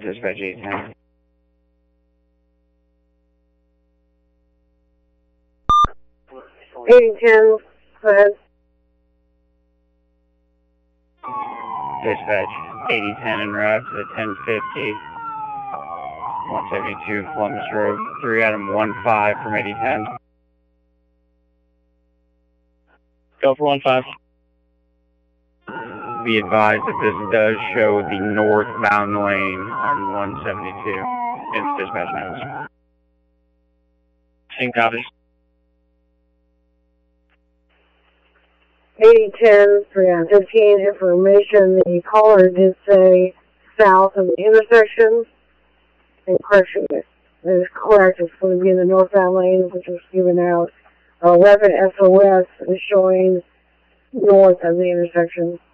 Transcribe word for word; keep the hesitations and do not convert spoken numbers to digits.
Dispatch eight ten. eighty ten, go ahead. Dispatch eighty ten en route to the ten fifty. one seventy-two Columbus Road, three item one five from eighty ten. Go for one five. Be advised that this does show the northbound lane on one seventy-two. It's dispatch notes. Same copies. eighty ten, three on fifteen, information, the caller did say south of the intersection. And correction, that is correct, it's going to be in the northbound lane, which was given out. eleven S O S is showing north of the intersection.